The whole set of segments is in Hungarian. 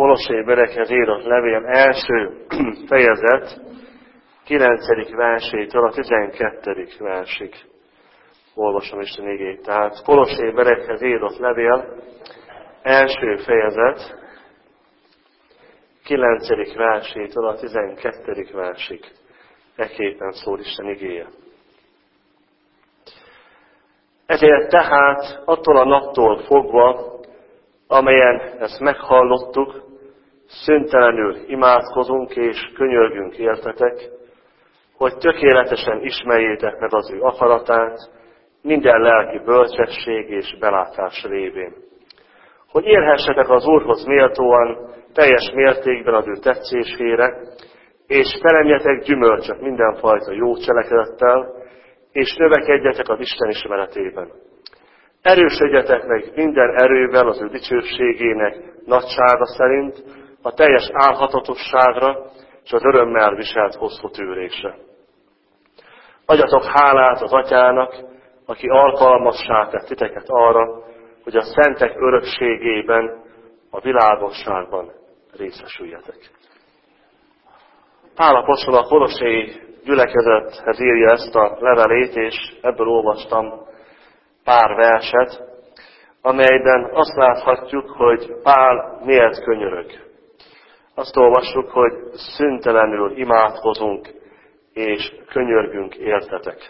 Kolossé berekhez írott levél első fejezet 9. versétől a 12. versig. Olvasom Isten igét. Tehát Kolossé berekhez írott levél első fejezet 9. versétől a 12. versig. Ekképpen szól Isten igéje. Ezért tehát attól a naptól fogva, amelyen ezt meghallottuk, szüntelenül imádkozunk és könyörgünk értetek, hogy tökéletesen ismerjétek meg az ő akaratát, minden lelki bölcsesség és belátás révén. Hogy élhessetek az Úrhoz méltóan, teljes mértékben az ő tetszésére, és teremjetek gyümölcsöt mindenfajta jó cselekedettel, és növekedjetek az Isten ismeretében. Erősödjetek meg minden erővel az ő dicsőségének nagysága szerint, a teljes álhatatosságra és az örömmel viselt hosszú tűrésre. Adjatok hálát az Atyának, aki alkalmassá tett titeket arra, hogy a szentek örökségében, a világosságban részesüljetek. Pál apostol a kolossé gyülekezethez írja ezt a levelét, és ebből olvastam pár verset, amelyben azt láthatjuk, hogy Pál miért könyörög. Azt olvassuk, hogy szüntelenül imádkozunk és könyörgünk értetek.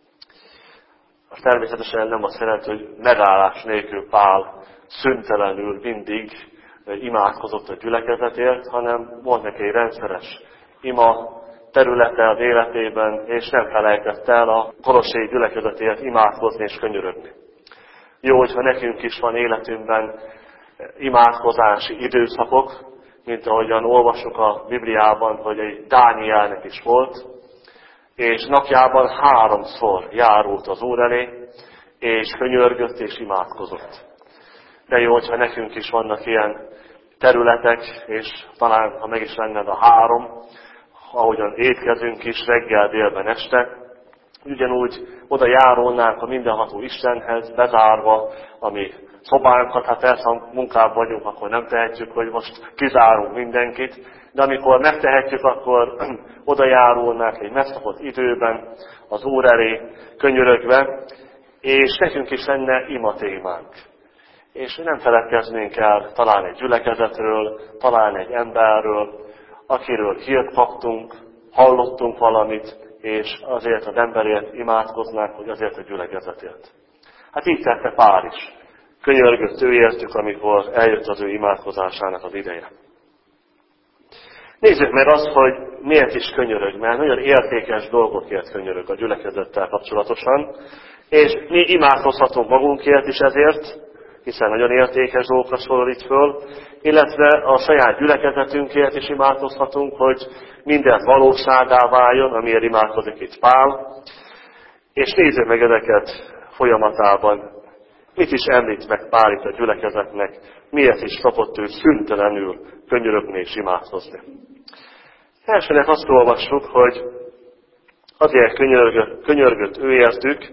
Természetesen nem azt jelenti, hogy megállás nélkül Pál szüntelenül mindig imádkozott a gyülekezetért, hanem volt neki egy rendszeres ima területe az életében, és nem felejtett el a kolossé gyülekezetért imádkozni és könyörögni. Jó, hogyha nekünk is van életünkben imádkozási időszakok, mint ahogyan olvasjuk a Bibliában, hogy egy Dánielnek is volt, és napjában 3-szor járult az Úr elé, és könyörgött és imádkozott. De jó, hogyha nekünk is vannak ilyen területek, és talán, ha meg is lenne a 3, ahogyan étkezünk is reggel, délben, este, ugyanúgy oda járulnánk a mindenható Istenhez, bezárva a mi szobánkat, hát persze, ha munkában vagyunk, akkor nem tehetjük, hogy most kizárunk mindenkit, de amikor megtehetjük, akkor oda járulnánk egy megszokott időben az Úr elé könyörögve, és nekünk is lenne ima témánk. És nem feledkeznénk el talán egy gyülekezetről, talán egy emberről, akiről hírt kaptunk, hallottunk valamit, és azért az emberért imádkoznánk, hogy azért a gyülekezetért. Hát így tette Pál is. Könyörgött őértük, amikor eljött az ő imádkozásának az ideje. Nézzük meg azt, hogy miért is könyörög, mert nagyon értékes dolgokért könyörög a gyülekezettel kapcsolatosan, és mi imádkozhatunk magunkért is ezért, hiszen nagyon értékes dolgokra szólal itt föl, illetve a saját gyülekezetünkért is imádkozhatunk, hogy minden valóságá váljon, amiért imádkozik itt Pál. És nézzük meg ezeket folyamatában. Mit is említ meg Pál itt a gyülekezetnek, miért is szokott ő szüntelenül könyörögni és imádkozni. Elsőnek azt olvassuk, hogy azért könyörgött őértük,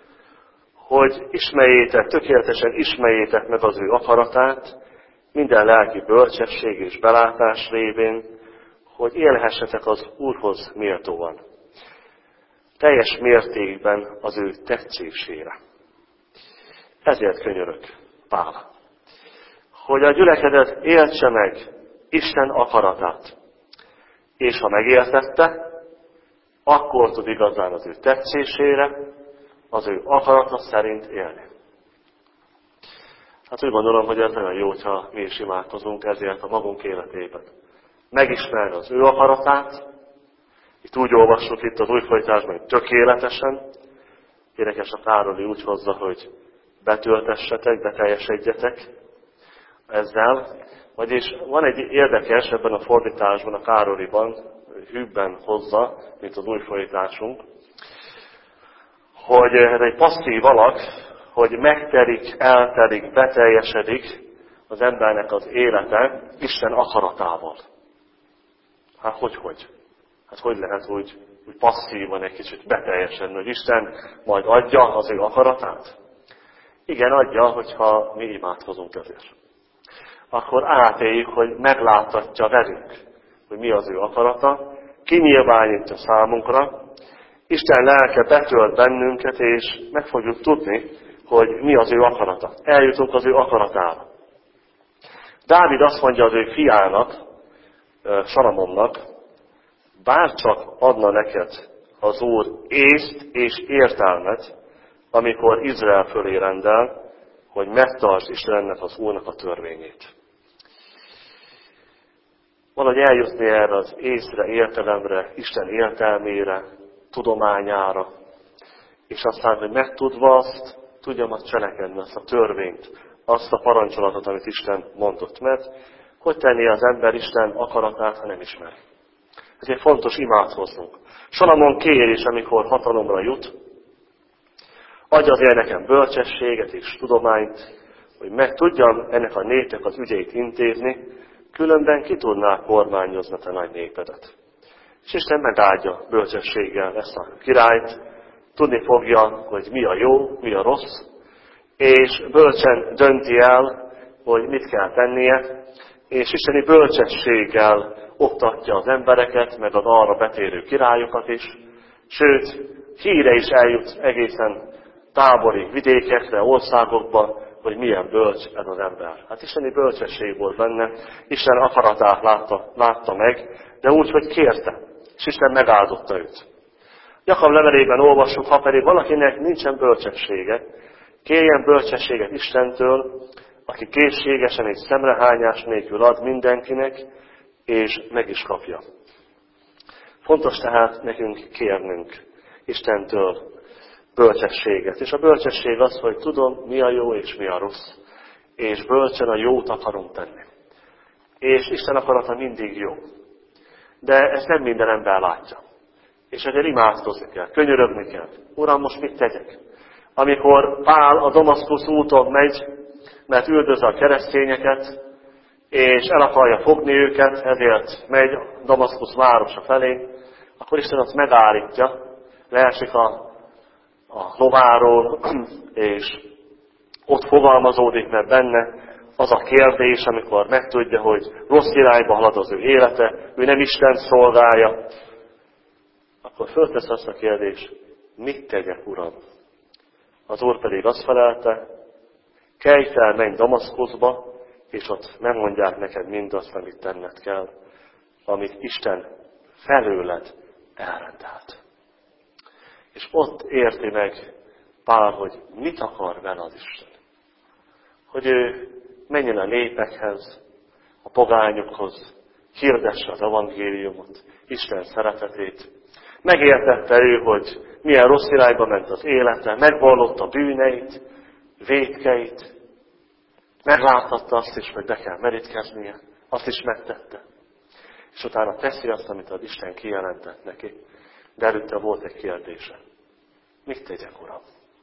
hogy ismerjétek, tökéletesen ismerjétek meg az ő akaratát, minden lelki bölcsesség és belátás révén, hogy élhessetek az Úrhoz méltóan. Teljes mértékben az ő tetszésére. Ezért könyörög Pál. Hogy a gyülekezet értse meg Isten akaratát. És ha megértette, akkor tud igazán az ő tetszésére, az ő akarata szerint élni. Hát úgy gondolom, hogy ez nagyon jó, ha mi is imádkozunk ezért a magunk életében. Megismerni az ő akaratát, itt úgy olvassuk itt az újfojtásban, hogy tökéletesen, énekes a Károli úgy hozza, hogy betöltessetek, beteljesedjetek ezzel. Vagyis van egy érdekes ebben a fordításban, a Károliban, hűbben hozza, mint az újfordításunk, hogy ez egy passzív alak, hogy megterik, elterik, beteljesedik az embernek az élete Isten akaratával. Hát hogy? Hát hogy lehet úgy passzívan egy kicsit beteljesedni, hogy Isten majd adja az ő akaratát? Igen, adja, hogyha mi imádkozunk ezért. akkor átéljük, hogy megláttatja velünk, hogy mi az ő akarata, kinyilvánítja számunkra, Isten lelke betölt bennünket, és meg fogjuk tudni, hogy mi az ő akarata. Eljutunk az ő akaratára. Dávid azt mondja az ő fiának, Salamonnak, bárcsak adna neked az Úr észt és értelmet, amikor Izrael fölé rendel, hogy megtartsd Istennek az Úrnak a törvényét. Valahogy eljutni erre az észre, értelemre, Isten értelmére, tudományára, és aztán, hogy megtudva azt, tudjam azt cselekedni, azt a törvényt, azt a parancsolatot, amit Isten mondott. Mert hogy tenné az ember Isten akaratát, ha nem ismeri? Ezért fontos imádkoznunk. Salamon kér is, amikor hatalomra jut, adj azért nekem bölcsességet és tudományt, hogy meg tudjam ennek a népnek az ügyeit intézni, különben ki tudná kormányozni a nagy népedet. És Isten megáldja bölcsességgel ezt a királyt, tudni fogja, hogy mi a jó, mi a rossz, és bölcsen dönti el, hogy mit kell tennie, és isteni bölcsességgel oktatja az embereket, meg az arra betérő királyokat is, sőt, híre is eljut egészen tábori vidékekre, országokba, hogy milyen bölcs ez az ember. Hát isteni bölcsesség volt benne, Isten akaratát látta meg, de úgy, hogy kérte, és Isten megáldotta őt. Jakab levelében olvassuk, ha pedig valakinek nincsen bölcsessége, kérjen bölcsességet Istentől, aki készségesen és szemrehányás nélkül ad mindenkinek, és meg is kapja. Fontos tehát nekünk kérnünk Istentől bölcsességet. És a bölcsesség az, hogy tudom, mi a jó és mi a rossz, és bölcsen a jót akarom tenni. És Isten akarata mindig jó. De ezt nem minden ember látja. És ezért imádkozni kell, könyörögni kell. Uram, most mit tegyek? Amikor Pál a Damaszkusz úton megy, mert üldözze a keresztényeket, és el akarja fogni őket, ezért megy Damaszkusz városa felé, akkor Isten azt megállítja, leesik a lováról, és ott fogalmazódik meg benne az a kérdés, amikor megtudja, hogy rossz irányba halad az ő élete, ő nem Isten szolgálja, akkor föltesz azt a kérdést, mit tegyek, Uram? Az Úr pedig azt felelte, kelj fel, menj Damaszkuszba, és ott megmondják neked mindazt, amit tenned kell, amit Isten felőled elrendelt. És ott érti meg Pál, hogy mit akar vele az Isten. Hogy ő menjen a népekhez, a pogányokhoz, hirdesse az evangéliumot, Isten szeretetét. Megértette ő, hogy milyen rossz irányba ment az élete, megvallotta bűneit, vétkeit, megláttatta azt is, hogy be kell merítkeznie, azt is megtette. És utána teszi azt, amit az Isten kijelentett neki. De előtte volt egy kérdése. Mit tegyek, Uram?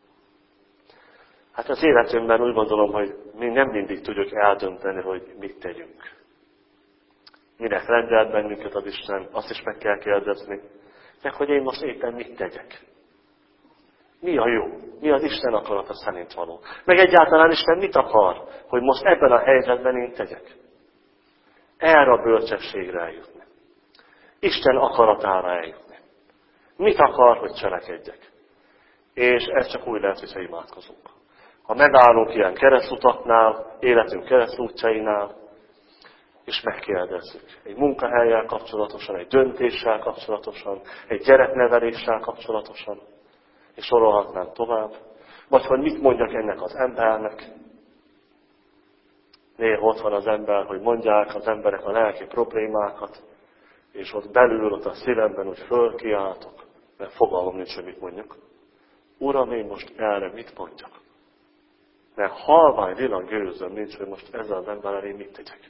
Hát az életünkben úgy gondolom, hogy mi nem mindig tudjuk eldönteni, hogy mit tegyünk. Minek rendelt bennünket az Isten, azt is meg kell kérdezni. Meg hogy én most éppen mit tegyek? Mi a jó? Mi az Isten akarata szerint való? Meg egyáltalán Isten mit akar, hogy most ebben a helyzetben én tegyek? Erre a bölcsességre eljutni. Isten akaratára eljutni. Mit akar, hogy cselekedjek? És ez csak úgy lehet, hogyha imádkozunk. Ha megállunk ilyen keresztutaknál, életünk keresztútjainál, és megkérdezzük. Egy munkahellyel kapcsolatosan, egy döntéssel kapcsolatosan, egy gyerekneveléssel kapcsolatosan, és sorolhatnánk tovább. Vagy hogy mit mondjak ennek az embernek. Néha ott van az ember, hogy mondják az emberek a lelki problémákat, és ott belül, ott a szívemben úgy fölkiáltok, mert fogalmam nincs, hogy mit mondjuk. Uram, én most erre mit mondjak? Mert halvány villan gőzöm nincs, hogy most ezzel az emberrel én mit tegyek.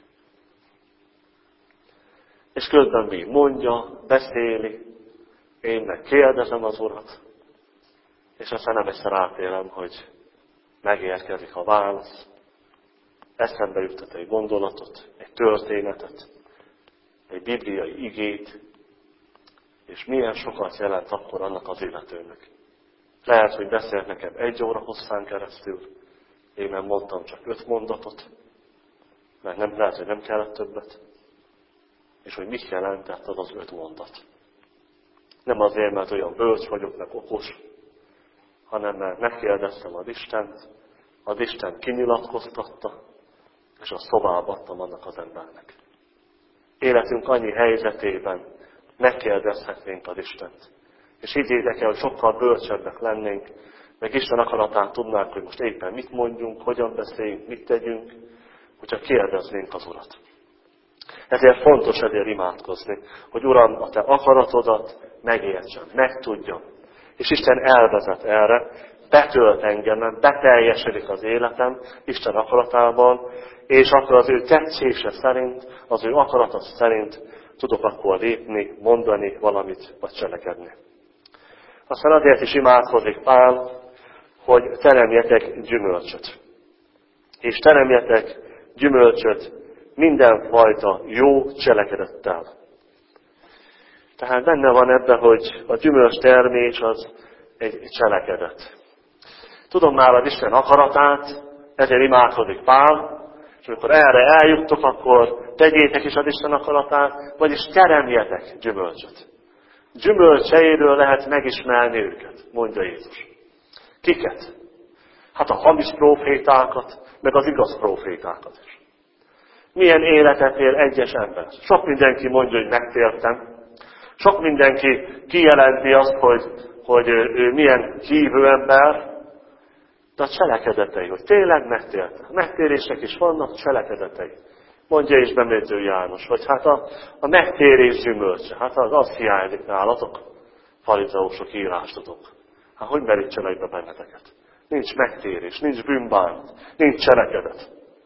És közben még mondja, beszéli, én meg kérdezem az Urat, és aztán nem egyszer átélem, hogy megérkezik a válasz. Eszembe juttat egy gondolatot, egy történetet, egy bibliai igét, és milyen sokat jelent akkor annak az illetőnek. Lehet, hogy beszélt nekem 1 óra hosszán keresztül, én nem mondtam csak 5 mondatot, mert nem lehet, hogy nem kellett többet. És hogy mit jelentett az az 5 mondat. Nem azért, mert olyan bölcs vagyok, meg okos, hanem mert megkérdeztem az Isten kinyilatkoztatta, és a szobába adtam annak az embernek. Életünk annyi helyzetében megkérdezhetnénk az Istent. És higgyétek el, hogy sokkal bölcsebbek lennénk, meg Isten akaratán tudnánk, hogy most éppen mit mondjunk, hogyan beszéljünk, mit tegyünk, hogyha kérdeznénk az Urat. Ezért fontos ezért imádkozni, hogy Uram, a Te akaratodat megértsem, megtudjam. És Isten elvezet erre, betölt engemen, beteljesedik az életem Isten akaratában, és akkor az ő tetszése szerint, az ő akarata szerint tudok akkor lépni, mondani valamit, vagy cselekedni. Aztán azért is imádkozik Pál, hogy teremjetek gyümölcsöt. És teremjetek gyümölcsöt mindenfajta jó cselekedettel. Tehát benne van ebben, hogy a gyümölcs termés az egy cselekedet. Tudom már az Isten akaratát, ezért imádkozik Pál, és amikor erre eljuttok, akkor tegyétek is az Isten akaratát, vagyis teremjetek gyümölcsöt. Gyümölcseiről lehet megismerni őket, mondja Jézus. Kiket? Hát a hamis prófétákat, meg az igaz prófétákat is. Milyen életet él egyes ember? Sok mindenki mondja, hogy megtértem. Sok mindenki kijelenti azt, hogy ő milyen hívő ember, de a cselekedetei, hogy tényleg megtért. Megtérések is vannak, cselekedetei. Mondja is Bemértő János, hogy hát a megtérés gyümölcse, hát az hiányzik nálatok, farizeusok, írástudók. Hát hogy merítsenek be benneteket? Nincs megtérés, nincs bűnbánat, nincs cselekedet.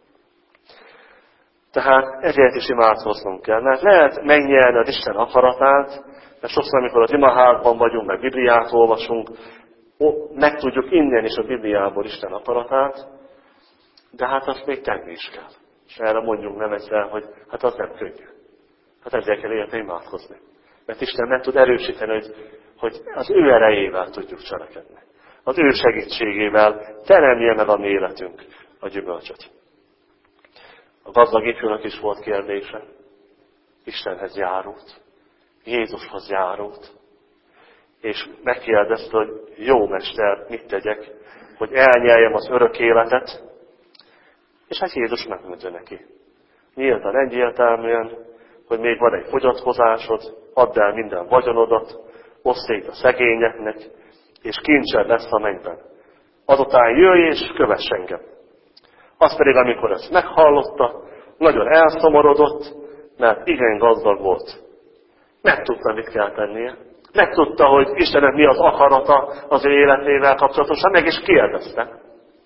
Tehát ezért is imádkoznunk kell, mert lehet megnyerni az Isten akaratát, mert sokszor, amikor az imaházban vagyunk, meg Bibliát olvasunk, megtudjuk innen is a Bibliából Isten akaratát, de hát azt még tenni is kell. És erre mondjunk nem egyszer, hogy hát az nem könnyű. Hát ezzel kell érte imádkozni. Mert Isten meg tud erősíteni, hogy az ő erejével tudjuk cselekedni. Az ő segítségével teremje meg a mi életünk a gyümölcsöt. A gazdag ifjúnak is volt kérdése. Istenhez járult. Jézushoz járult. És megkérdezte, hogy jó mester, mit tegyek, hogy elnyeljem az örök életet. És hát Jézus megmondja neki. Nyíltan, egyértelműen, hogy még van egy fogyatkozásod, add el minden vagyonodat, oszd szét a szegényeknek, és kincsed lesz a mennyben. Azután jöjj és kövess engem. Az pedig, amikor ezt meghallotta, nagyon elszomorodott, mert igen gazdag volt. Megtudta, mit kell tennie. Megtudta, hogy Istennek mi az akarata az ő életével kapcsolatosan, meg is kérdezte.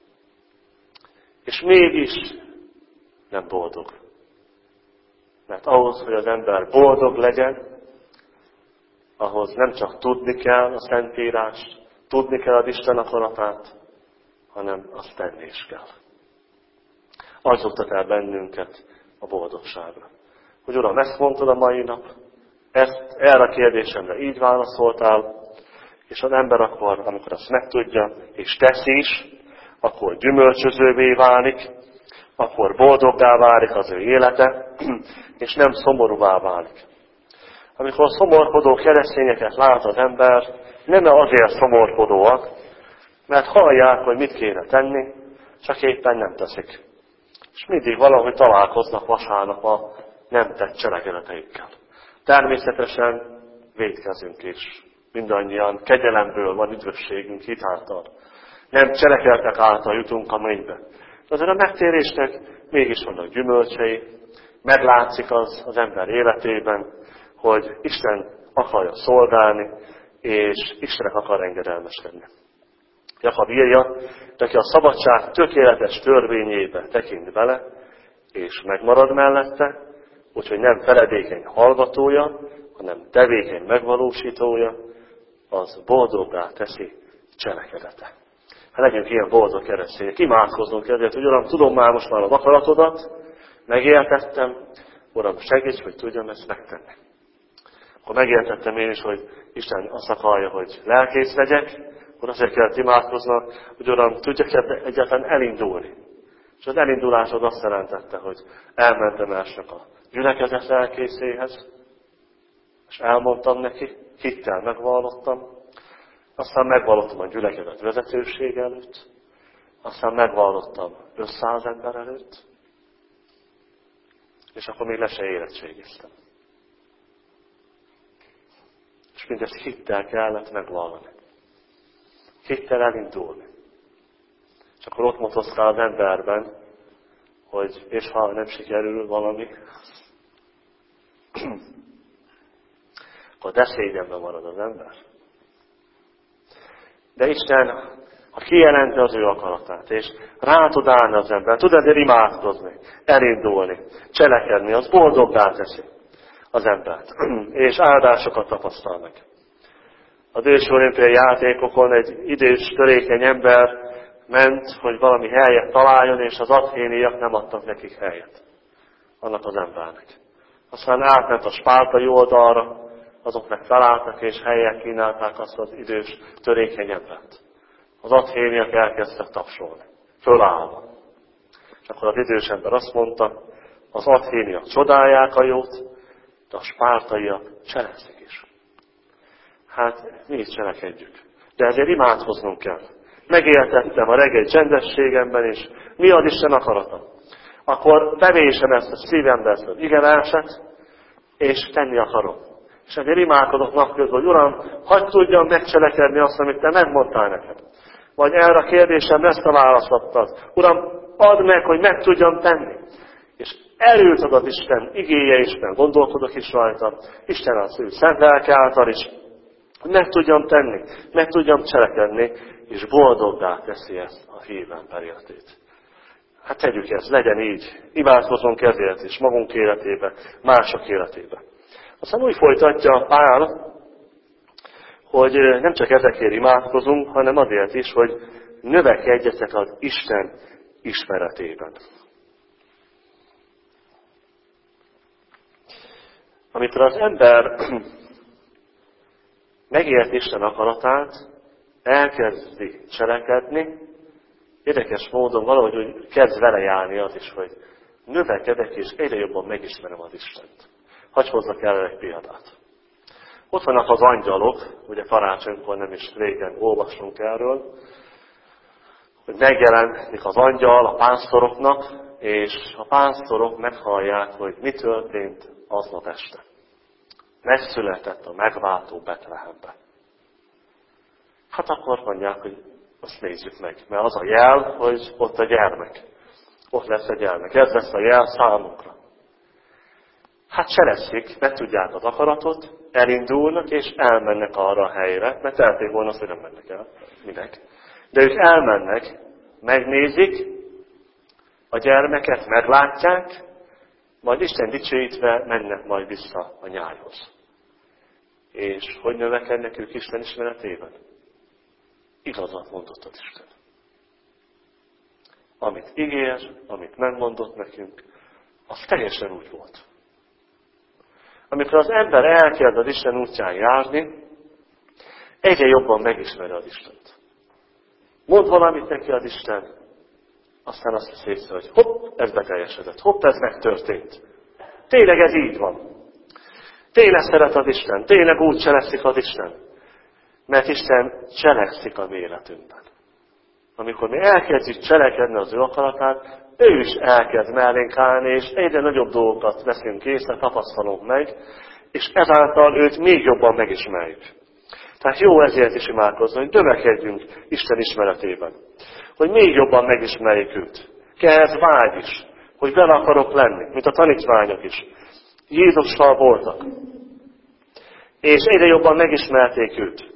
És mégis nem boldog. Mert ahhoz, hogy az ember boldog legyen, ahhoz nem csak tudni kell a Szentírást, tudni kell az Isten akaratát, hanem azt tenni is kell. Az oktat el bennünket a boldogságra. Hogy Uram, ezt mondtad a mai nap, erre a kérdésemre így válaszoltál, és az ember akkor, amikor azt megtudja, és teszi is, akkor gyümölcsözővé válik, akkor boldoggá válik az ő élete, és nem szomorúvá válik. Amikor szomorkodó keresztényeket lát az ember, nem azért szomorkodóak, mert hallják, hogy mit kéne tenni, csak éppen nem teszik. És mindig valahogy találkoznak vasárnap a nem tett cselekedeteikkel. Természetesen vétkezünk is. Mindannyian kegyelemből van üdvösségünk hitáltal. Nem cselekedtek által jutunk a mennybe. De azért a megtérésnek mégis vannak gyümölcsei. Meglátszik az ember életében, hogy Isten akarja szolgálni, és Istennek akar engedelmeskedni. Jakab írja, neki a szabadság tökéletes törvényébe tekint bele, és megmarad mellette, úgyhogy nem feledékeny hallgatója, hanem tevékeny megvalósítója, az boldoggá teszi cselekedete. Hát legyünk ilyen boldog keresztények, imádkoznunk ezért, hogy Uram, tudom már most már az akaratodat, megértettem, Uram, segíts, hogy tudjam ezt megtenni. Akkor megértettem én is, hogy Isten azt akarja, hogy lelkész legyek, akkor azért kellett imádkoznom, hogy Uram, tudjak egyáltalán elindulni. És az elindulásod azt jelentette, hogy elmentem elsők a gyülekezet lelkészéhez, és elmondtam neki, hittel megvallottam, aztán megvallottam a gyülekezet vezetőség előtt, aztán megvallottam 500 ember előtt, és akkor még le se érettségiztem. És mindezt hittel kellett megvallani. Hittel elindulni. És akkor ott motoszkál az emberben, hogy és ha nem sikerül valami, akkor de szégyenben marad az ember. De Isten, ha kijelenti az ő akaratát, és rá tud állni az ember, tud ezért imádkozni, elindulni, cselekedni, az boldoggá teszi az embert, és áldásokat tapasztal meg. Az ős olimpiai játékokon egy idős, törékeny ember ment, hogy valami helyet találjon, és az athéniak nem adtak nekik helyet. Annak az embernek. Aztán átment a spártai oldalra, azok meg felálltak, és helyet kínálták azt az idős, törékeny embert. Az athéniak elkezdtek tapsolni. Fölállva. És akkor az idős ember azt mondta, az athéniak csodálják a jót, de a spártaiak cselekszik is. Hát mi is cselekedjük. De ezért imádkoznunk kell. Megéltettem a reggel csendességemben is, mi az Isten akarata. Akkor bevésem ezt a szívembe, ezt az igeverset, és tenni akarom. És ezért imádkozok napközben, hogy Uram, hagyd tudjam megcselekedni azt, amit Te megmondtál nekem. Vagy erre a kérdésem ezt a választ adtad. Uram, add meg, hogy meg tudjam tenni. És erőt ad az Isten igéje Isten, gondolkodok is rajta, Isten az ő szent lelke által is, hogy meg tudjam tenni, meg tudjam cselekedni, és boldoggá teszi ezt a hív ember életét. Hát tegyük ezt, legyen így. Imádkozunk ezért is, magunk életébe, mások életébe. Aztán úgy folytatja Pál, hogy nem csak ezekért imádkozunk, hanem azért is, hogy növekedjetek az Isten ismeretében. Amikor az ember megért Isten akaratát, elkezdi cselekedni, érdekes módon valahogy úgy kezd vele járni az is, hogy növekedek és egyre jobban megismerem az Istent. Hadd hozzak el egy példát. Ott vannak az angyalok, ugye karácsonykor nem is régen olvasunk erről, hogy megjelenik az angyal a pásztoroknak, és a pásztorok meghallják, hogy mi történt aznap este. Megszületett a megváltó Betlehembe. Hát akkor mondják, hogy azt nézzük meg, mert az a jel, hogy ott a gyermek. Ott lesz a gyermek. Ez lesz a jel számunkra. Hát cselekszik, megtudják az akaratot, elindulnak és elmennek arra a helyre, mert telték volna azt, hogy nem mennek el. Minek? De ők elmennek, megnézik, a gyermeket meglátják, majd Isten dicsőítve mennek majd vissza a nyájhoz. És hogy növekednek ők Isten ismeretében? Igazat mondott az Isten. Amit ígér, amit megmondott nekünk, az teljesen úgy volt. Amikor az ember elkezd az Isten útján járni, egyre jobban megismeri az Istent. Mond valamit neki az Isten, aztán azt hisz észre, hogy hopp, ez beteljesedett, hopp, ez megtörtént. Tényleg ez így van. Tényleg szeret az Isten, tényleg úgy cselekszik az Isten. Mert Isten cselekszik a mi életünkben. Amikor mi elkezdjük cselekedni az ő akaratát, ő is elkezd mellénk állni, és egyre nagyobb dolgokat veszünk észre, tapasztalunk meg, és ezáltal őt még jobban megismerjük. Tehát jó ezért is imádkozni, hogy növekedjünk Isten ismeretében. Hogy még jobban megismerjük őt. Kell ez vágy is, hogy vele akarok lenni, mint a tanítványok is. Jézussal voltak. És egyre jobban megismerték őt.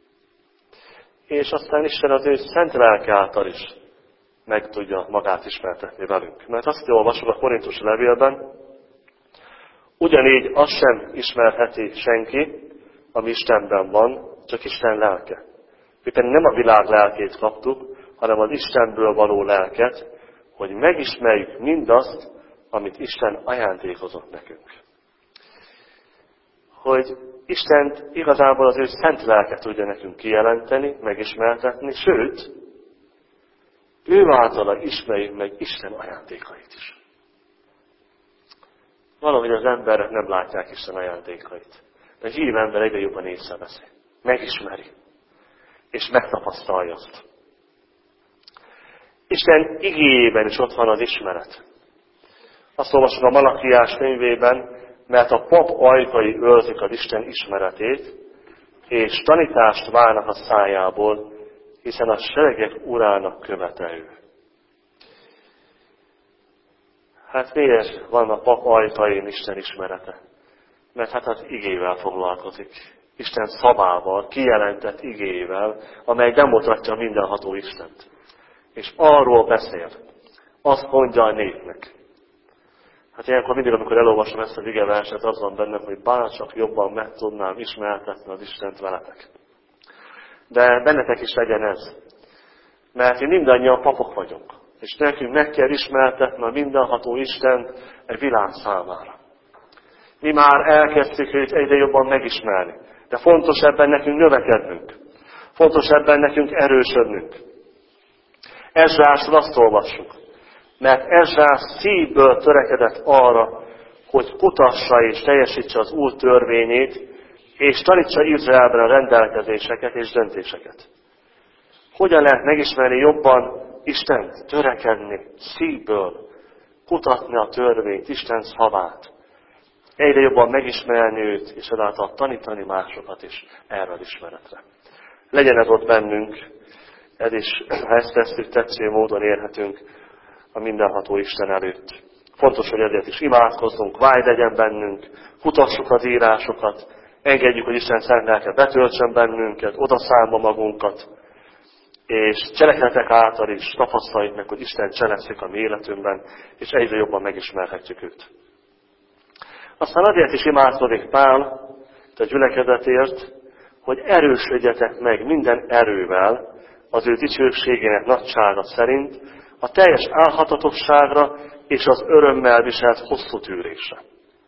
És aztán Isten az ő szent lelke által is meg tudja magát ismertetni velünk. Mert azt olvasok a Korintusi levélben, ugyanígy azt sem ismerheti senki, ami Istenben van, csak Isten lelke. Mi pedig nem a világ lelkét kaptuk, hanem az Istenből való lelket, hogy megismerjük mindazt, amit Isten ajándékozott nekünk. Hogy Istent igazából az ő szent lelke tudja nekünk kijelenteni, megismertetni, sőt, ő általa ismerjük meg Isten ajándékait is. Valahogy az emberek nem látják Isten ajándékait. De hív ember egyre jobban észreveszi. Megismeri. És megtapasztalja azt. Isten igéjében is ott van az ismeret. Azt olvasok a Malakiás könyvében, mert a pap ajkai őrzik az Isten ismeretét, és tanítást várnak a szájából, hiszen a seregek urának követe ő. Hát miért van a pap ajkain Isten ismerete? Mert hát az igével foglalkozik. Isten szavával, kijelentett igével, amely bemutatja mindenható Istent. És arról beszél. Azt mondja a népnek. Hát ilyenkor mindig, amikor elolvasom ezt az igeverset, az van bennem, hogy bárcsak jobban meg tudnám ismertetni az Istent veletek. De bennetek is legyen ez. Mert mi mindannyian papok vagyunk. És nekünk meg kell ismertetni a mindenható Isten egy világ számára. Mi már elkezdtük őt egyre jobban megismerni. De fontos ebben nekünk növekednünk. Fontos ebben nekünk erősödnünk. Ezrásról azt olvassuk. Mert Ezrás szívből törekedett arra, hogy kutassa és teljesítse az Úr törvényét, és tanítsa Izraelben a rendelkezéseket és döntéseket. Hogyan lehet megismerni jobban Istent, törekedni szívből, kutatni a törvényt, Isten szavát, egyre jobban megismerni őt, és ezáltal tanítani másokat is erre az ismeretre. Legyen ez ott bennünk, ez is, ha ezt tesszük, tetsző módon érhetünk a mindenható Isten előtt. Fontos, hogy ezért is imádkozzunk, vágy legyen bennünk, kutassuk az írásokat, engedjük, hogy Isten szent lelke betöltsön bennünket, odaszállva magunkat, és cselekedetek által is tapasztaljuk meg, hogy Isten cselekszik a mi életünkben, és egyre jobban megismerhetjük őt. Aztán azért is imádkozik Pál a gyülekezetért, hogy erősödjetek meg minden erővel az ő dicsőségének nagysága szerint a teljes álhatatosságra és az örömmel viselt hosszú tűrésre.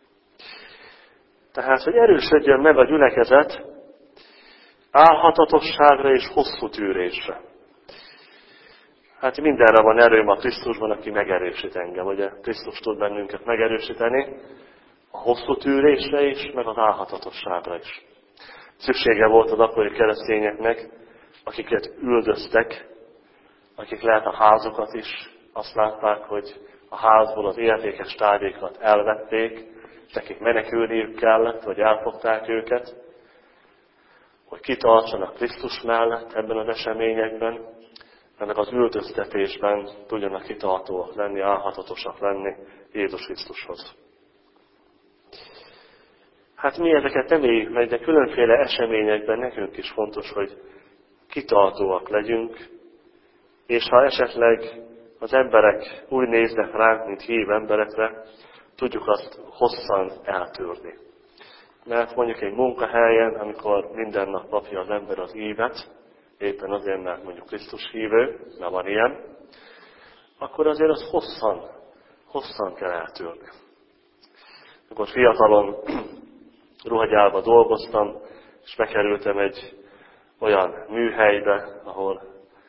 Tehát, hogy erősödjön meg a gyülekezet álhatatosságra és hosszú tűrésre. Hát mindenre van erőm a Krisztusban, aki megerősít engem. Ugye Krisztus tud bennünket megerősíteni a hosszú tűrésre is, meg az álhatatosságra is. Szüksége volt az akkori keresztényeknek, akiket üldöztek, akik lehet a házukat is, azt látták, hogy a házból az értékes tárgyakat elvették, és nekik menekülniük kellett, vagy elfogták őket, hogy kitartsanak Krisztus mellett ebben az eseményekben, ennek az üldöztetésben tudjanak kitartóak lenni, álhatatosak lenni Jézus Krisztushoz. Hát mi ezeket nem éljük meg, de különféle eseményekben nekünk is fontos, hogy kitartóak legyünk, és ha esetleg az emberek úgy néznek ránk, mint hív emberekre, tudjuk azt hosszan eltűrni. Mert mondjuk egy munkahelyen, amikor minden nap kapja az ember az ívet, éppen azért, mert mondjuk Krisztus hívő, mert van ilyen, akkor azért az hosszan kell eltűrni. Amikor fiatalon ruhagyárba dolgoztam, és bekerültem egy olyan műhelybe, ahol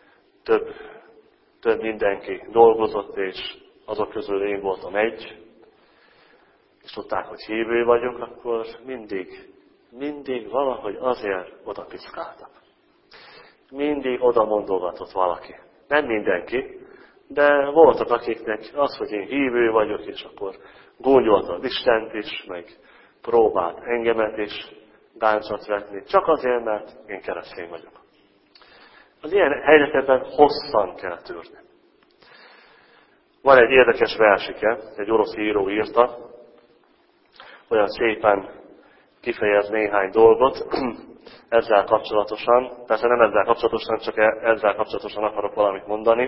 több mindenki dolgozott, és azok közül én voltam egy, és tudták, hogy hívő vagyok, akkor mindig valahogy azért oda piszkáltak. Mindig oda mondogatott valaki. Nem mindenki, de voltak akiknek az, hogy én hívő vagyok, és akkor gúnyolta az Istent is, meg próbált engemet is báncsot vetni, csak azért, mert én keresztény vagyok. Az ilyen helyzetekben hosszan kell tűrni. Van egy érdekes versike, egy orosz író írta, olyan szépen kifejez néhány dolgot ezzel kapcsolatosan. Persze nem ezzel kapcsolatosan, csak ezzel kapcsolatosan akarok valamit mondani.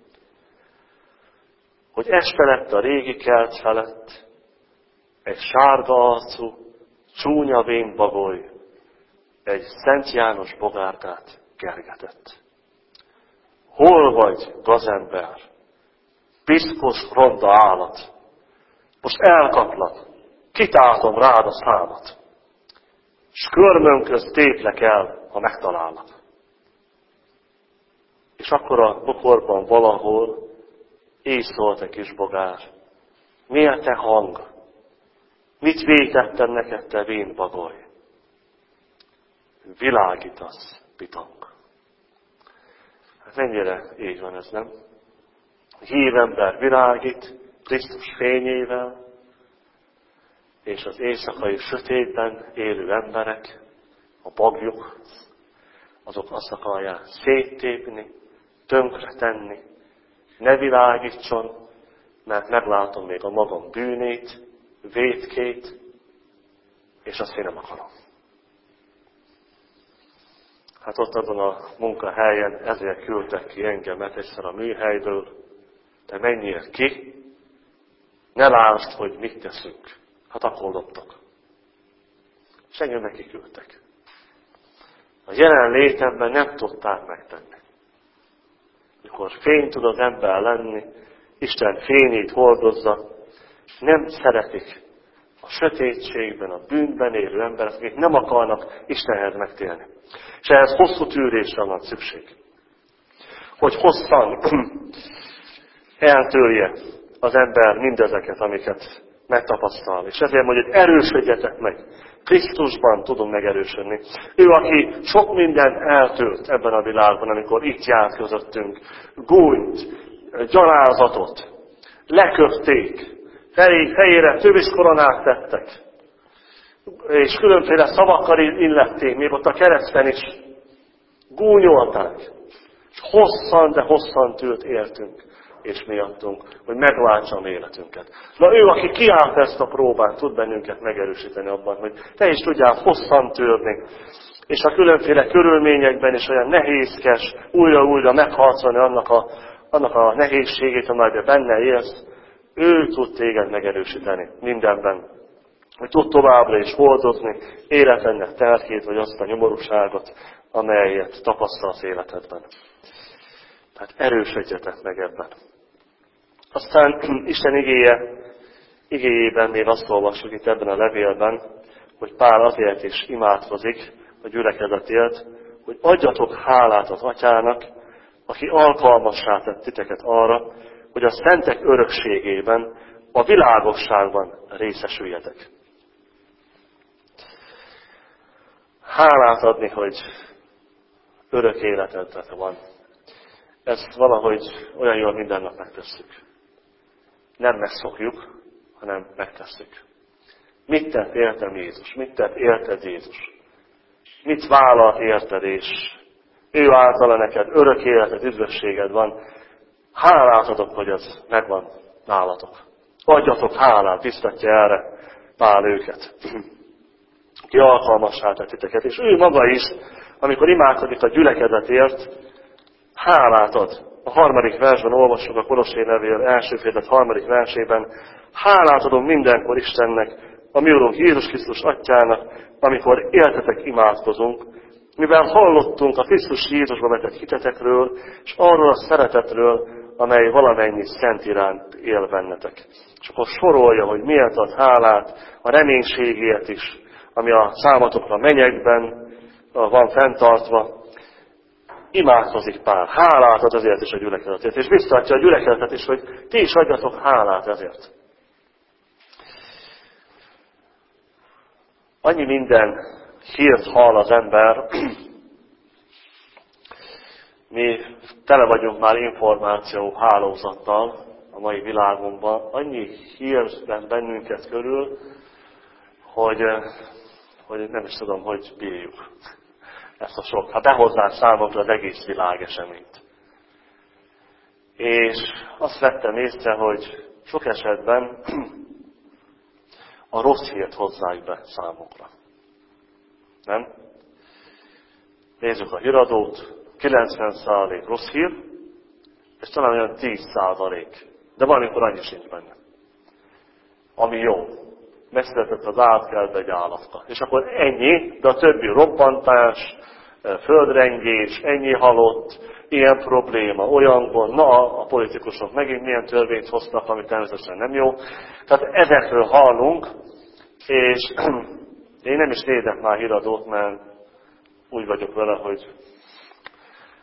Hogy este lett a régi kert felett, egy sárga arcú, csúnya vén bagoly, egy Szent János bogárkát kergetett. Hol vagy, gazember? Piszkos, ronda állat. Most elkaplak, kitáltom rád a számat, s körmön közt téplek el, ha megtalállak. És akkor a bokorban valahol így szólt egy kis bogár. Mi a te hang? Mit vétettem neked, te vén bagoly? Világítasz, bitang. Hát mennyire így van ez, nem? Hívember világít Krisztus fényével, és az éjszakai sötétben élő emberek, a bagyok, azok azt akarják széttépni, tönkretenni, ne világítson, mert meglátom még a magam bűnét, vétkét, és azt én nem akarom. Hát ott azon a munkahelyen ezért küldtek ki engemet egyszer a műhelyből, de menjél ki, ne lásd, hogy mit teszünk. Hát akkor loptok. És engem neki küldtek. A jelenlétemben nem tudták megtenni. Mikor fény tud az ember lenni, Isten fényét hordozza, nem szeretik a sötétségben, a bűnben élő emberek, akik nem akarnak Istenhez megtérni. És ehhez hosszú tűrésre van szükség. Hogy hosszan eltörje az ember mindezeket, amiket megtapasztal. És ezért mondja, hogy erősödjetek meg. Krisztusban tudunk megerősödni. Ő, aki sok mindent eltölt ebben a világban, amikor itt járt közöttünk. Gúnyt, gyalázatot, leköpték, fejére tövis koronát tettek, és különféle szavakkal illették, még ott a kereszten is gúnyolták. És hosszan, de hosszan tűrt értünk, és miattunk, hogy megváltsa a életünket. Na ő, aki kiállt ezt a próbát, tud bennünket megerősíteni abban, hogy te is tudjál hosszan törni, és a különféle körülményekben is olyan nehézkes, újra-újra megharcolni annak a nehézségét, amelyben benne élsz, ő tud téged megerősíteni mindenben. Hogy tud továbbra is hordozni életednek terhét, vagy azt a nyomorúságot, amelyet tapasztalsz életedben. Tehát erősödjetek meg ebben. Aztán Isten igéjében még azt olvassuk itt ebben a levélben, hogy Pál azért is imádkozik a gyülekezetért, hogy adjatok hálát az Atyának, aki alkalmassá tett titeket arra, hogy a szentek örökségében, a világosságban részesüljetek. Hálát adni, hogy örök életedben van. Ezt valahogy olyan jól minden nap megtesszük. Nem megszokjuk, hanem megtesszük. Mit tett értem Jézus? Mit tett érted Jézus? Mit vállalt érted, és ő általa neked örök életed, üdvösséged van. Hálát adok, hogy ez megvan nálatok. Adjatok hálát, biztatja erre Pál őket. Ki alkalmassá tett titeket. És ő maga is, amikor imádkozik a gyülekezetért, hálát ad. A 3. versben olvassuk a Kolossé levél első fejezet 3. versében. Hálát adom mindenkor Istennek, a mi Urunk Jézus Krisztus Atyának, amikor éltetek imádkozunk, mivel hallottunk a Krisztus Jézusba vetett hitetekről, és arról a szeretetről, amely valamennyi szent iránt él bennetek. És akkor sorolja, hogy miért ad hálát, a reménységért is, ami a számatokra mennyekben van fenntartva. Imádkozik Pál, hálát ad azért is a gyülekezetért, és biztatja a gyülekezetet is, hogy ti is adjatok hálát ezért. Annyi minden hírt hall az ember, mi tele vagyunk már információ hálózattal a mai világunkban, annyi hírben bennünket körül, hogy nem is tudom, hogy bírjuk ezt a sok. Hát behozzák számomra az egész világ eseményt. És azt vettem észre, hogy sok esetben a rossz hírt hozzák be számunkra. Nem? Nézzük a híradót, 90% rossz hír, és talán olyan 10%. De valamikor annyi sincs benne. Ami jó. Megszületett az átkeltbe egy állatka. És akkor ennyi, de a többi robbantás, földrengés, ennyi halott, ilyen probléma, olyan gond, na a politikusok megint milyen törvényt hoztak, ami természetesen nem jó. Tehát ezekről hallunk, és én nem is nézek már híradót, mert úgy vagyok vele, hogy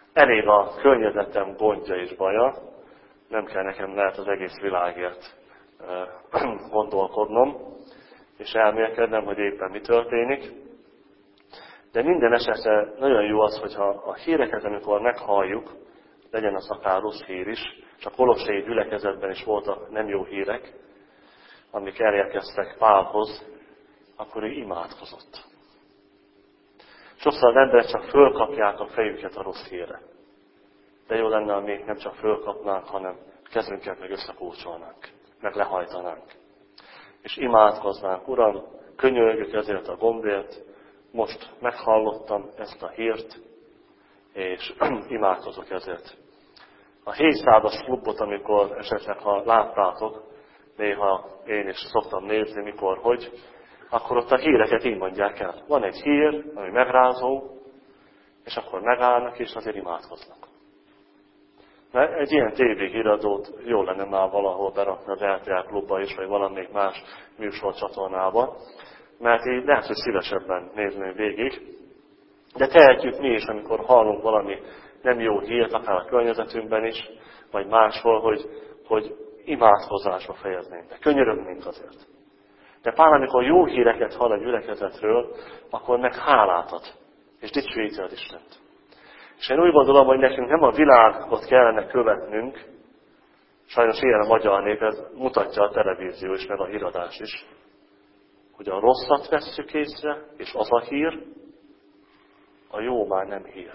Elég a környezetem gondja és baja, nem kell nekem lehet az egész világért gondolkodnom, és elmélkednem, hogy éppen mi történik. De minden esetre nagyon jó az, hogyha a híreket, amikor meghalljuk, legyen az akár rossz hír is, és a kolossai gyülekezetben is voltak nem jó hírek, amik elérkeztek Pálhoz, akkor ő imádkozott. Sokszor az emberek csak fölkapják a fejüket a rossz hírre. De jó lenne, ha még nem csak fölkapnánk, hanem kezünket meg összekúcsolnánk, meg lehajtanánk. És imádkoznánk, Uram, könyörgök ezért a gondért, most meghallottam ezt a hírt, és imádkozok ezért. A 700-as klubot, amikor esetleg, ha láttátok, néha én is szoktam nézni, mikor, hogy, akkor ott a híreket így mondják el. Van egy hír, ami megrázó, és akkor megállnak, és azért imádkoznak. Mert egy ilyen tévéhíradót jó lenne már valahol berakni az RTL klubba is, vagy valamelyik más műsorcsatornába, mert így lehet, hogy szívesebben nézném végig. De tehetjük mi is, amikor hallunk valami nem jó hírt, akár a környezetünkben is, vagy máshol, hogy imádkozásba fejeznénk be. Könyörögnénk azért. De Pál, amikor jó híreket hall a gyülekezetről, akkor meg hálát ad, és dicsőíti az Istent. És én úgy gondolom, hogy nekünk nem a világot kellene követnünk, sajnos ilyen a magyar nép, ez mutatja a televízió is, meg a híradás is, hogy a rosszat vesszük észre, és az a hír, a jó már nem hír.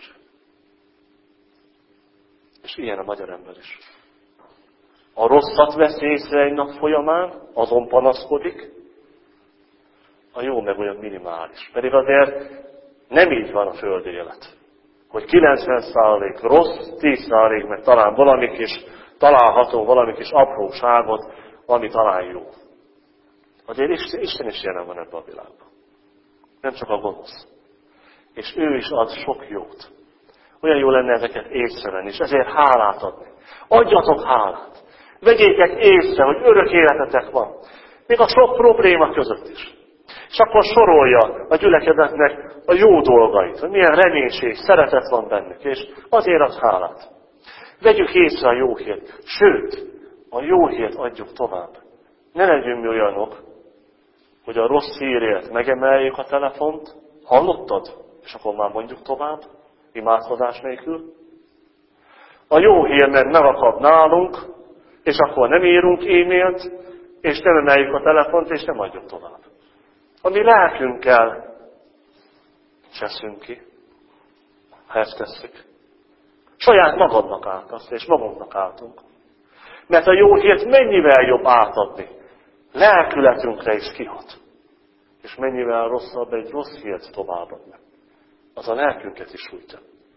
És ilyen a magyar ember is. A rosszat vesz észre egy nap folyamán, azon panaszkodik, a jó meg olyan minimális. Pedig azért nem így van a földi élet. Hogy 90% rossz, 10% meg talán valami kis található, valami kis apróságot, ami talán jó. Azért Isten is jelen van ebben a világban. Nem csak a gonosz. És ő is ad sok jót. Olyan jó lenne ezeket észrevenni, és ezért hálát adni. Adjatok hálát. Vegyétek észre, hogy örök életetek van. Még a sok probléma között is. És akkor sorolja a gyülekezetnek a jó dolgait, hogy milyen reménység, szeretet van bennük, és azért ad hálát. Vegyük észre a jó hírt. Sőt, a jó hírt adjuk tovább. Ne legyünk mi olyanok, hogy a rossz hírért megemeljük a telefont, hallottad? És akkor már mondjuk tovább, imádkozás nélkül. A jó hír meg megakad nálunk, és akkor nem írunk e-mailt, és nem emeljük a telefont, és nem adjuk tovább. A mi lelkünkkel cseszünk ki, ha ezt tesszük. Saját magadnak átadsz, és magunknak átunk. Mert a jó hírt mennyivel jobb átadni. Lelkületünkre is kihat. És mennyivel rosszabb egy rossz hírt továbbadni. Az a lelkünket is sújtja.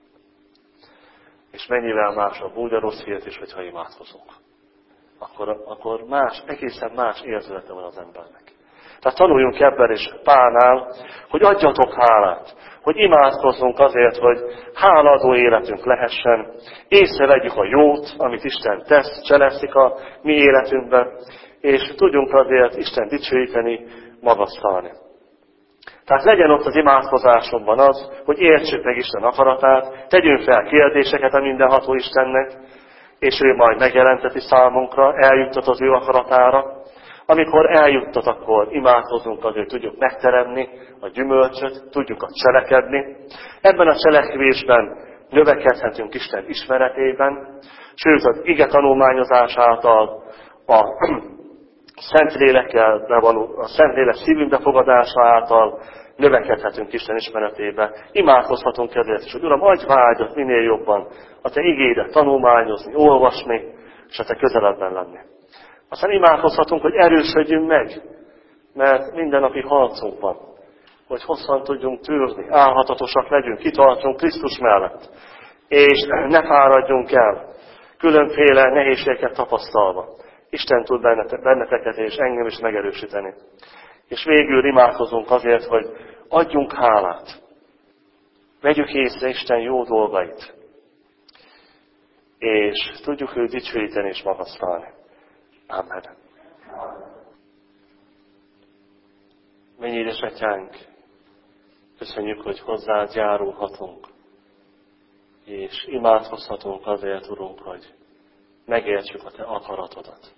És mennyivel másabb úgy a rossz hírt is, hogyha imádkozunk. Akkor egészen más érzülete van az embernek. Tehát tanuljunk ebben is Pálnál, hogy adjatok hálát, hogy imádkozzunk azért, hogy hálaadó életünk lehessen, észrevegyük a jót, amit Isten tesz, cselekszik a mi életünkben, és tudjunk azért Isten dicsőíteni, magasztalni. Tehát legyen ott az imádkozásomban az, hogy értsük meg Isten akaratát, tegyünk fel kérdéseket a mindenható Istennek, és ő majd megjelenteti számunkra, eljuttat az ő akaratára. Amikor eljuttat, akkor imádkozunk azért, tudjuk megteremni a gyümölcsöt, tudjuk cselekedni. Ebben a cselekvésben növekedhetünk Isten ismeretében, sőt az ige tanulmányozás által a Szentlélek szívünkbe fogadása által növekedhetünk Isten ismeretébe. Imádkozhatunk ezért is, hogy Uram, adj vágyat minél jobban a Te igédet tanulmányozni, olvasni, és a Te közeledben lenni. Aztán imádkozhatunk, hogy erősödjünk meg, mert mindennapi harcunk van, hogy hosszan tudjunk tűrni, állhatatosak legyünk, kitartsunk Krisztus mellett, és ne fáradjunk el, különféle nehézségeket tapasztalva. Isten tud benneteket és engem is megerősíteni. És végül imádkozunk azért, hogy adjunk hálát. Vegyük észre Isten jó dolgait. És tudjuk őt dicsőíteni és magasztalni. Amen. Mennyi édesatyánk, köszönjük, hogy hozzád járulhatunk. És imádkozhatunk azért, Urunk, hogy megértsük a Te akaratodat.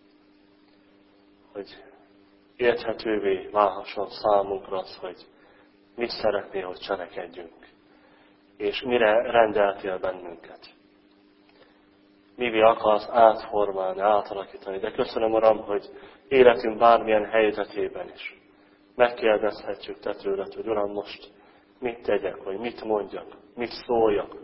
Hogy érthetővé válhasson számunkra az, hogy mit szeretnél, hogy cselekedjünk. És mire rendeltél bennünket. Mivé akarsz átformálni, átalakítani. De köszönöm, Uram, hogy életünk bármilyen helyzetében is megkérdezhetjük Te tőled, hogy Uram, most mit tegyek, vagy mit mondjak, mit szóljak.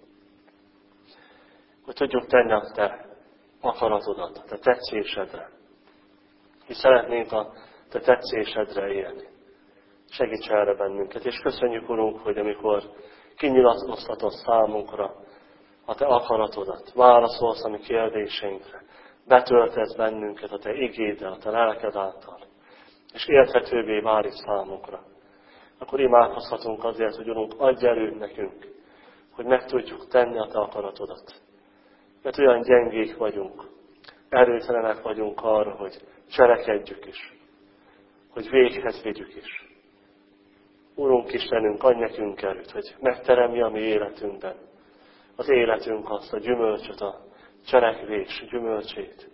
Hogy tudjuk tenni a Te akaratodat, a Te tetszésedre. És szeretnénk a Te tetszésedre élni. Segíts erre bennünket. És köszönjük, Urunk, hogy amikor kinyilatkoztatod számunkra a Te akaratodat, válaszolsz a mi kérdéseinkre, betöltesz bennünket a Te igéddel, a Te lelked által, és érthetővé válik számunkra. Akkor imádkozhatunk azért, hogy Urunk, adj erőt nekünk, hogy meg tudjuk tenni a Te akaratodat. Mert olyan gyengék vagyunk, erőtlenek vagyunk arra, hogy cselekedjük is, hogy véghez vigyük is. Urunk Istenünk, adj nekünk erőt, hogy megteremje a mi életünkben az életünk azt a gyümölcsöt, a cselekvés gyümölcsét.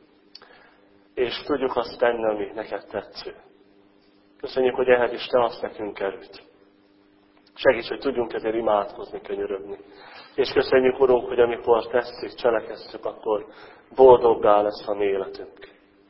És tudjuk azt tenni, ami neked tetsző. Köszönjük, hogy ehhez is Te adsz nekünk erőt. Segíts, hogy tudjunk ezért imádkozni, könyörögni. És köszönjük, Urunk, hogy amikor tesszük, cselekedszük, akkor boldoggá lesz a mi életünk.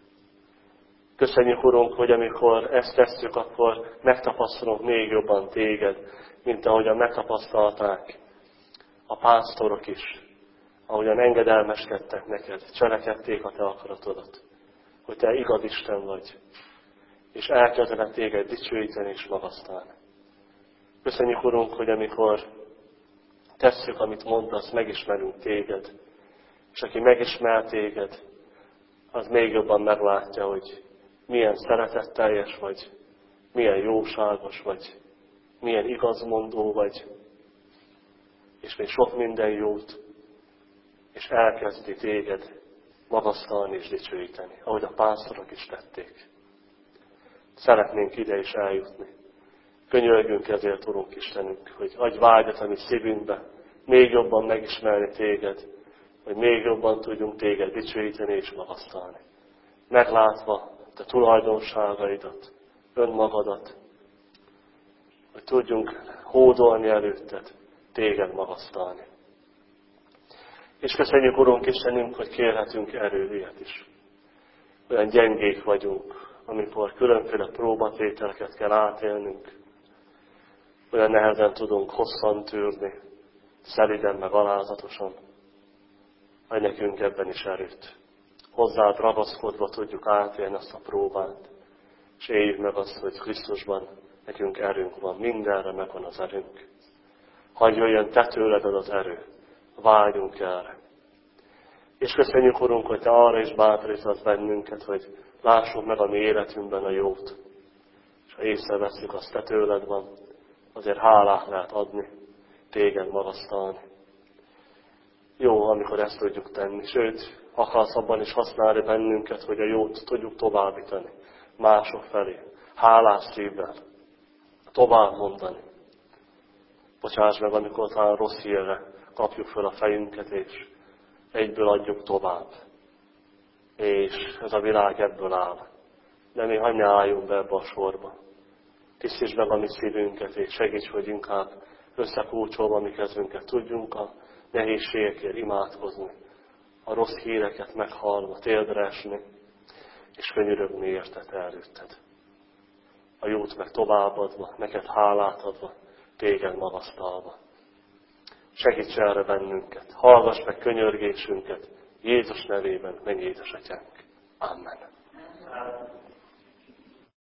Köszönjük, Urunk, hogy amikor ezt tesszük, akkor megtapasztalunk még jobban Téged, mint ahogyan megtapasztalták a pásztorok is, ahogyan engedelmeskedtek neked, cselekedték a Te akaratodat, hogy Te igaz Isten vagy, és elkezdenek Téged dicsőíteni és magasztalni. Köszönjük, Urunk, hogy amikor tesszük, amit mondasz, megismerünk Téged, és aki megismer Téged, az még jobban meglátja, hogy milyen szeretetteljes vagy, milyen jóságos vagy, milyen igazmondó vagy, és még sok minden jót, és elkezdi Téged magasztalni és dicsőíteni, ahogy a pásztorok is tették. Szeretnénk ide is eljutni. Könyörgünk ezért, Urunk Istenünk, hogy adj vágyat a mi szívünkbe, még jobban megismerni Téged, hogy még jobban tudjunk Téged dicsőíteni és magasztalni. Meglátva Te tulajdonságaidat, önmagadat, hogy tudjunk hódolni előtted, Téged magasztalni. És köszönjük, Urunk Istenünk, hogy kérhetünk erőt is. Olyan gyengék vagyunk, amikor különféle próbatételeket kell átélnünk. Olyan nehezen tudunk hosszan tűrni, szeliden meg alázatosan. Adj nekünk ebben is erőt. Hozzád ragaszkodva tudjuk átélni azt a próbát, és éljük meg azt, hogy Krisztusban nekünk erőnk van, mindenre megvan az erőnk. Hadd jöjjön Te tőled az erő, vágyunk erre. És köszönjük, Urunk, hogy Te arra is bátorítasz bennünket, hogy lássuk meg a mi életünkben a jót. És ha észreveszünk, azt Te tőled van, azért hálát lehet adni, Téged magasztalni. Jó, amikor ezt tudjuk tenni. Sőt, akarsz abban is használni bennünket, hogy a jót tudjuk továbbítani mások felé. Hálás szívvel. Tovább mondani. Bocsáss meg, amikor talán rossz hírre kapjuk fel a fejünket, és egyből adjuk tovább. És ez a világ ebből áll. De mi hadd ne álljunk be ebbe a sorba. Tisztítsd meg a mi szívünket, és segíts, hogy inkább összekulcsolva mi kezünket tudjunk a nehézségekért imádkozni, a rossz híreket meghallva, térdre esni, és könyörögni érted előtted. A jót meg továbbadva, neked hálát adva, Téged magasztalva. Segíts erre bennünket, hallgass meg könyörgésünket, Jézus nevében, menj édesatyánk. Amen.